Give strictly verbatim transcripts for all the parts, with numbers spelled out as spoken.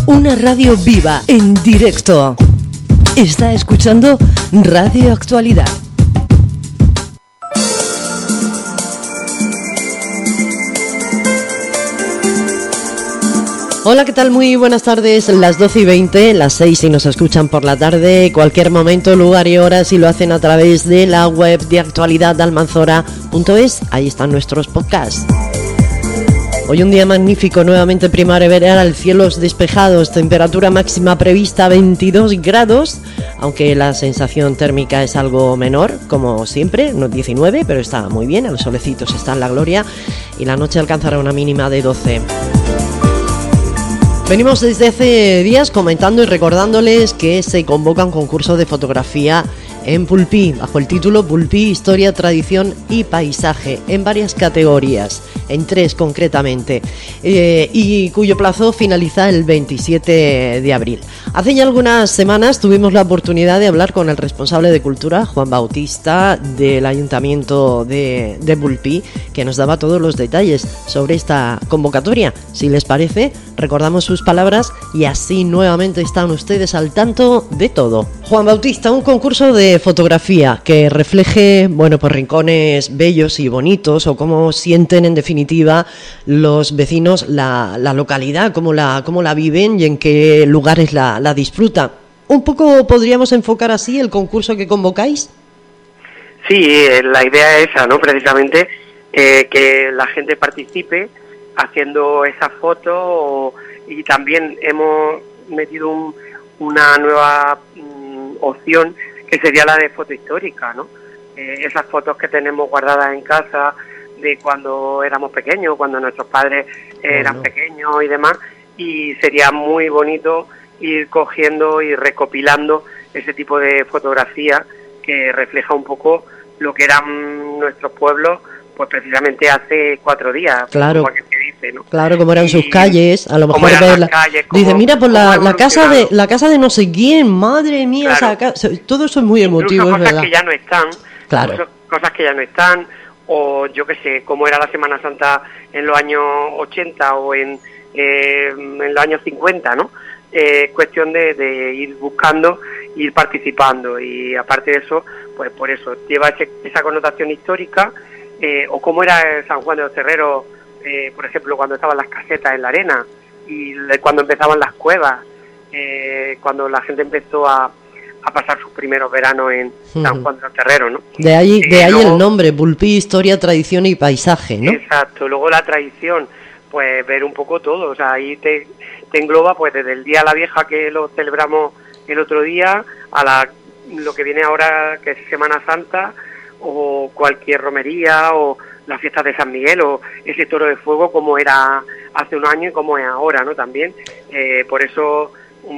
Una radio viva, en directo. Está escuchando Radio Actualidad. Hola, ¿qué tal? Muy buenas tardes, las doce y veinte, las seis si nos escuchan por la tarde, cualquier momento, lugar y hora si lo hacen a través de la web de actualidad almanzora punto es, ahí están nuestros podcasts. Hoy un día magnífico, nuevamente primaveral, cielos despejados, temperatura máxima prevista veintidós grados, aunque la sensación térmica es algo menor, como siempre, unos diecinueve, pero está muy bien, el solecito está en la gloria y la noche alcanzará una mínima de doce. Venimos desde hace días comentando y recordándoles que se convoca un concurso de fotografía en Pulpí, bajo el título Pulpí, Historia, Tradición y Paisaje, en varias categorías, en tres concretamente, eh, y cuyo plazo finaliza el veintisiete de abril. Hace ya algunas semanas tuvimos la oportunidad de hablar con el responsable de Cultura, Juan Bautista, del Ayuntamiento de, de Pulpí, que nos daba todos los detalles sobre esta convocatoria. Si les parece, recordamos sus palabras y así nuevamente están ustedes al tanto de todo. Juan Bautista, un concurso de fotografía que refleje, bueno, pues rincones bellos y bonitos, o cómo sienten en definitiva los vecinos la, la localidad, cómo la, cómo la viven y en qué lugares la, la disfrutan. ¿Un poco podríamos enfocar así el concurso que convocáis? Sí, la idea es esa, ¿no? Precisamente eh, que la gente participe haciendo esas fotos, y también hemos metido un, una nueva mm, opción que sería la de foto histórica, ¿no? Eh, esas fotos que tenemos guardadas en casa de cuando éramos pequeños, cuando nuestros padres eh, eran bueno. pequeños y demás, y sería muy bonito ir cogiendo y recopilando ese tipo de fotografía que refleja un poco lo que eran nuestros pueblos, pues precisamente hace cuatro días. Claro, como que se dice, ¿no? Claro, como eran y sus calles, a lo mejor ver la... calles, cómo, dice, mira, pues la, la casa de la casa de no sé quién, madre mía, claro. Esa casa... todo eso es muy emotivo, incluso es cosas verdad. que ya no están, claro. cosas, cosas que ya no están, o yo qué sé, cómo era la Semana Santa en los años ochenta o en, eh, en los años cincuenta, ¿no? Es eh, cuestión de, de ir buscando, ir participando, y aparte de eso, pues por eso lleva ese, esa connotación histórica. Eh, o cómo era San Juan de los Terreros, eh, por ejemplo, cuando estaban las casetas en la arena, y le, cuando empezaban las cuevas, eh, cuando la gente empezó a, a pasar sus primeros veranos en San Juan de los Terreros, ¿no? De ahí, de eh, ahí luego, el nombre, Pulpí, Historia, Tradición y Paisaje, ¿no? Exacto, luego la tradición, pues ver un poco todo, o sea, ahí te, te engloba pues desde el Día de la Vieja, que lo celebramos el otro día, a la, lo que viene ahora, que es Semana Santa, o cualquier romería, o las fiestas de San Miguel, o ese toro de fuego como era hace un año y como es ahora, ¿no? También, eh, por eso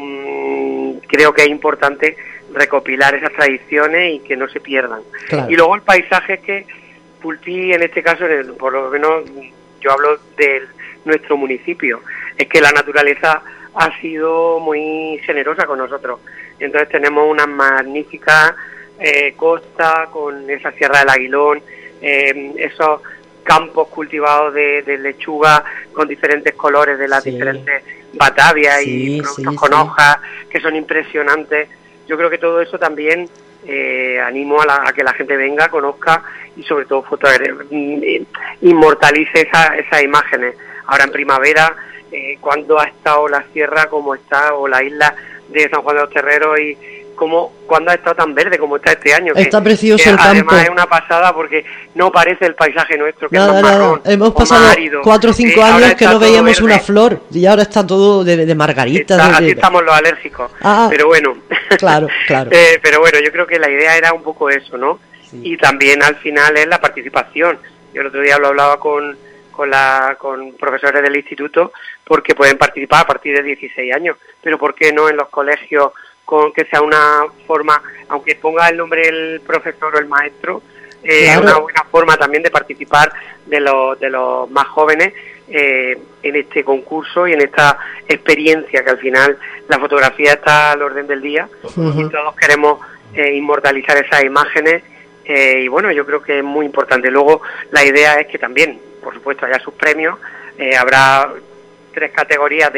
um, creo que es importante recopilar esas tradiciones y que no se pierdan. Claro. Y luego el paisaje, que Pulpí, en este caso, por lo menos yo hablo de nuestro municipio, es que la naturaleza ha sido muy generosa con nosotros. Entonces tenemos unas magníficas Eh, costa, con esa Sierra del Aguilón, eh, esos campos cultivados de, de lechuga con diferentes colores de las sí. diferentes batavias sí, y productos sí, con sí. hojas que son impresionantes. Yo creo que todo eso también eh, animo a, la, a que la gente venga, conozca y sobre todo fotografe, inmortalice esa, esas imágenes. Ahora en primavera, eh, cuando ha estado la sierra como está, o la isla de San Juan de los Terreros, y como cuando ha estado tan verde como está este año. Está que, precioso que el campo. Además es una pasada porque no parece el paisaje nuestro, que nada, es más nada. marrón. Hemos pasado árido. cuatro o cinco eh, años que no veíamos verde. Una flor, y ahora está todo de, de margaritas. Está, de, así de... estamos los alérgicos. Ah, pero bueno. Claro, claro. eh, pero bueno, yo creo que la idea era un poco eso, ¿no? Sí. Y también al final es la participación. Yo el otro día lo hablaba con con la con profesores del instituto, porque pueden participar a partir de dieciséis años, pero ¿por qué no en los colegios, con que sea una forma, aunque ponga el nombre del profesor o el maestro, eh, claro. una buena forma también de participar de los de los más jóvenes eh, en este concurso y en esta experiencia, que al final la fotografía está al orden del día. Uh-huh. Y todos queremos eh, inmortalizar esas imágenes, eh, y bueno, yo creo que es muy importante. Luego la idea es que también, por supuesto, haya sus premios, eh, habrá tres categorías de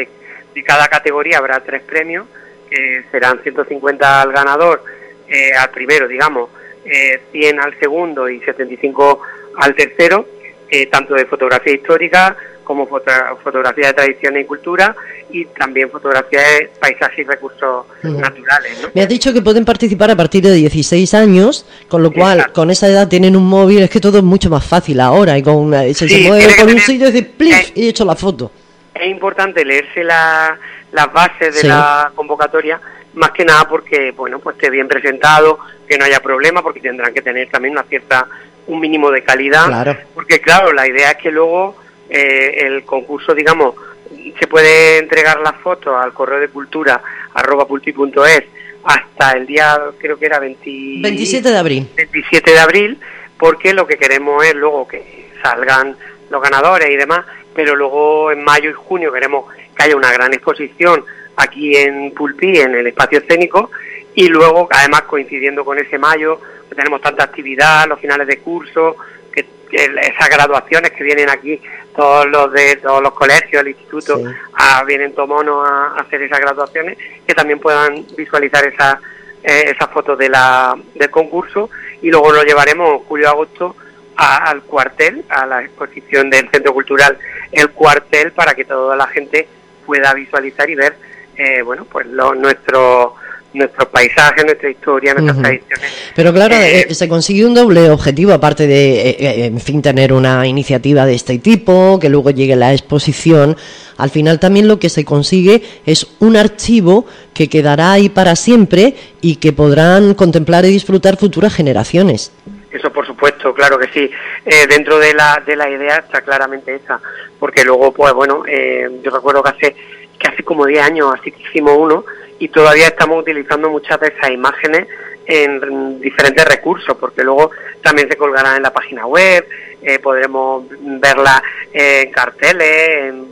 de cada categoría habrá tres premios, que serán ciento cincuenta al ganador, eh, al primero, digamos, eh, cien al segundo y setenta y cinco al tercero, eh, tanto de fotografía histórica como foto, fotografía de tradiciones y cultura, y también fotografía de paisajes y recursos uh-huh. naturales, ¿no? Me has dicho que pueden participar a partir de dieciséis años, con lo cual, exacto, con esa edad tienen un móvil, es que todo es mucho más fácil ahora, y con se, sí, se mueve por un sitio y dice plif, eh, y he hecho la foto. Es importante leerse la, las bases de sí. la convocatoria, más que nada porque, bueno, pues esté bien presentado, que no haya problema, porque tendrán que tener también una cierta, un mínimo de calidad, claro. porque claro, la idea es que luego eh, el concurso, digamos, se puede entregar las fotos al correo de cultura arroba pulpi punto es hasta el día, creo que era veinte, veintisiete de abril. veintisiete de abril, porque lo que queremos es luego que salgan los ganadores y demás, pero luego en mayo y junio queremos que haya una gran exposición aquí en Pulpí, en el espacio escénico, y luego, además, coincidiendo con ese mayo, que tenemos tanta actividad, los finales de curso, que, que esas graduaciones que vienen aquí, todos los de todos los colegios, el instituto, sí. a, vienen tomonos a, a hacer esas graduaciones, que también puedan visualizar esas eh, esas fotos de la del concurso, y luego lo llevaremos julio-agosto al cuartel, a la exposición del Centro Cultural El Cuartel, para que toda la gente pueda visualizar y ver eh, bueno, pues lo, nuestro nuestros paisajes, nuestra historia, nuestras uh-huh. tradiciones. Pero claro, eh, eh, se consigue un doble objetivo, aparte de, eh, en fin, tener una iniciativa de este tipo, que luego llegue la exposición. Al final también lo que se consigue es un archivo que quedará ahí para siempre y que podrán contemplar y disfrutar futuras generaciones. Eso por supuesto, claro que sí. Eh, dentro de la de la idea está claramente esa, porque luego, pues bueno, eh, yo recuerdo que hace que hace como diez años así que hicimos uno, y todavía estamos utilizando muchas de esas imágenes en diferentes recursos, porque luego también se colgarán en la página web, eh, podremos verlas en carteles, en,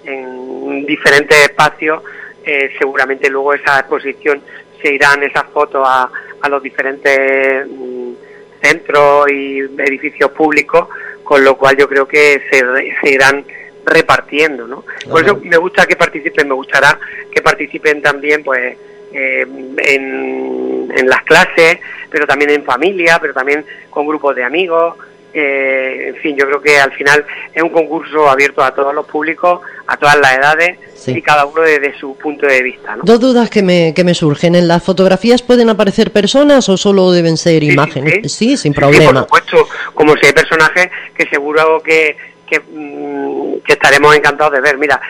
en diferentes espacios. Eh, seguramente luego esa exposición se irán esas fotos a, a los diferentes mm, centros y edificios públicos, con lo cual yo creo que se, se irán repartiendo, ¿no? Por eso me gusta que participen, me gustará que participen también, pues, eh, en, en las clases, pero también en familia, pero también con grupos de amigos. Eh, en fin, yo creo que al final es un concurso abierto a todos los públicos, a todas las edades, sí. y cada uno desde su punto de vista, ¿no? Dos dudas que me, que me surgen. ¿En las fotografías pueden aparecer personas o solo deben ser sí, imágenes? Sí, sí. sí sin sí, problema. Sí, por supuesto, como si hay personajes que seguro que, que, que estaremos encantados de ver. Mira,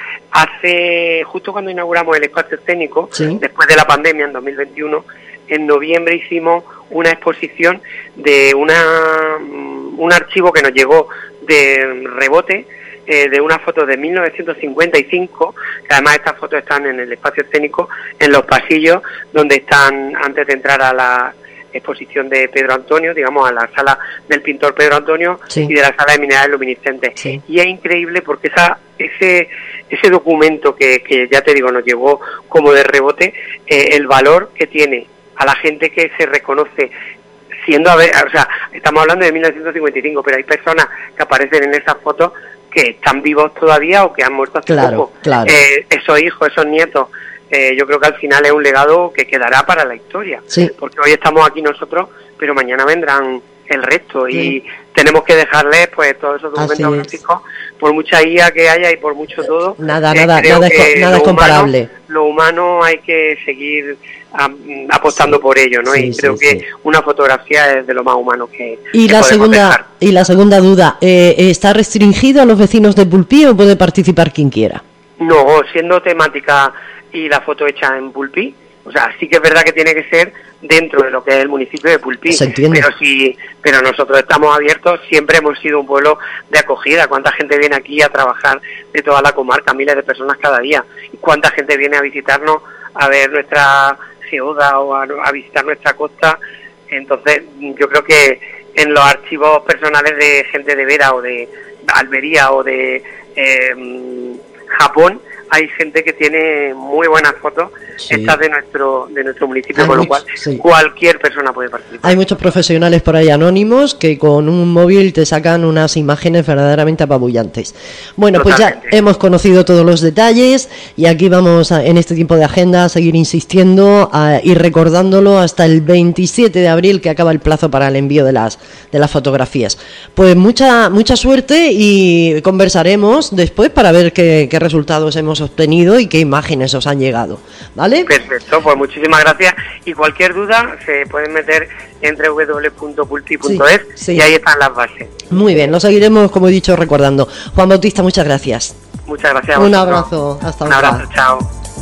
hace justo cuando inauguramos el espacio escénico, sí. después de la pandemia en dos mil veintiuno, en noviembre hicimos una exposición de una un archivo que nos llegó de rebote, eh, de una foto de mil novecientos cincuenta y cinco, que además estas fotos están en el espacio escénico, en los pasillos donde están antes de entrar a la exposición de Pedro Antonio, digamos a la sala del pintor Pedro Antonio, sí. y de la sala de minerales luminiscentes. Sí. Y es increíble porque esa ese ese documento que, que ya te digo nos llegó como de rebote, eh, el valor que tiene a la gente que se reconoce siendo, a ver, o sea, estamos hablando de mil novecientos cincuenta y cinco, pero hay personas que aparecen en esas fotos que están vivos todavía o que han muerto hace claro, poco. Claro. Eh, esos hijos, esos nietos, eh, yo creo que al final es un legado que quedará para la historia. Sí. Porque hoy estamos aquí nosotros, pero mañana vendrán el resto, sí. y tenemos que dejarles pues todos esos documentos gráficos, por mucha I A que haya y por mucho todo. Nada, eh, nada, nada, es, nada es comparable. Humano, lo humano hay que seguir um, apostando sí. por ello, ¿no? Sí, y creo sí, que sí. una fotografía es de lo más humano que, y que la podemos segunda dejar. Y la segunda duda, eh, ¿está restringido a los vecinos de Pulpí o puede participar quien quiera? No, siendo temática y la foto hecha en Pulpí, o sea, sí que es verdad que tiene que ser dentro de lo que es el municipio de Pulpí, se entiende. pero sí, pero nosotros estamos abiertos, siempre hemos sido un pueblo de acogida. ¿Cuánta gente viene aquí a trabajar de toda la comarca? Miles de personas cada día. ¿Y cuánta gente viene a visitarnos, a ver nuestra ciudad o a, a visitar nuestra costa? Entonces, yo creo que en los archivos personales de gente de Vera o de Almería o de eh, Japón, hay gente que tiene muy buenas fotos, Sí. estas de nuestro de nuestro municipio, Hay con lo much- cual sí. cualquier persona puede participar. Hay muchos profesionales por ahí anónimos que con un móvil te sacan unas imágenes verdaderamente apabullantes. Bueno, pues ya Totalmente. hemos conocido todos los detalles y aquí vamos a, en este tiempo de agenda a seguir insistiendo a, y recordándolo hasta el veintisiete de abril, que acaba el plazo para el envío de las de las fotografías. Pues mucha mucha suerte y conversaremos después para ver qué, qué resultados hemos obtenido y qué imágenes os han llegado, ¿vale? Perfecto, pues muchísimas gracias. Y cualquier duda se pueden meter en doble u doble u doble u punto pulpi punto es Sí, sí. y ahí están las bases. Muy bien, lo seguiremos, como he dicho, recordando. Juan Bautista, muchas gracias. Muchas gracias. a Un vosotros. abrazo, hasta Un otra. abrazo, chao.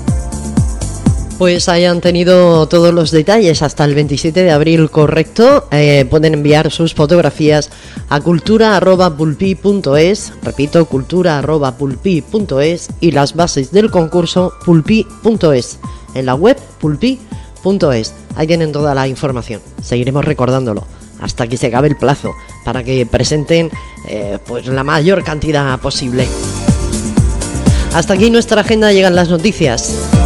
Pues hayan tenido todos los detalles hasta el veintisiete de abril, correcto. Eh, pueden enviar sus fotografías a cultura arroba pulpi punto es, repito, cultura arroba pulpi punto es, y las bases del concurso pulpi punto es, en la web pulpi punto es. Ahí tienen toda la información. Seguiremos recordándolo hasta que se acabe el plazo para que presenten eh, pues la mayor cantidad posible. Hasta aquí nuestra agenda, llegan las noticias.